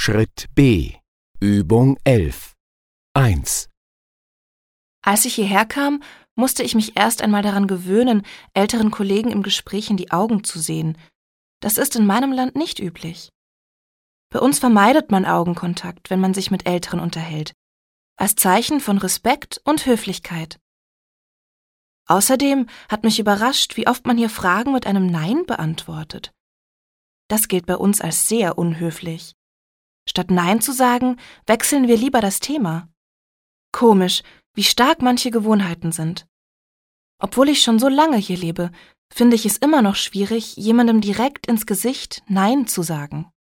Schritt B. Übung 11. 1. Als ich hierher kam, musste ich mich erst einmal daran gewöhnen, älteren Kollegen im Gespräch in die Augen zu sehen. Das ist in meinem Land nicht üblich. Bei uns vermeidet man Augenkontakt, wenn man sich mit Älteren unterhält, als Zeichen von Respekt und Höflichkeit. Außerdem hat mich überrascht, wie oft man hier Fragen mit einem Nein beantwortet. Das gilt bei uns als sehr unhöflich. Statt Nein zu sagen, wechseln wir lieber das Thema. Komisch, wie stark manche Gewohnheiten sind. Obwohl ich schon so lange hier lebe, finde ich es immer noch schwierig, jemandem direkt ins Gesicht Nein zu sagen.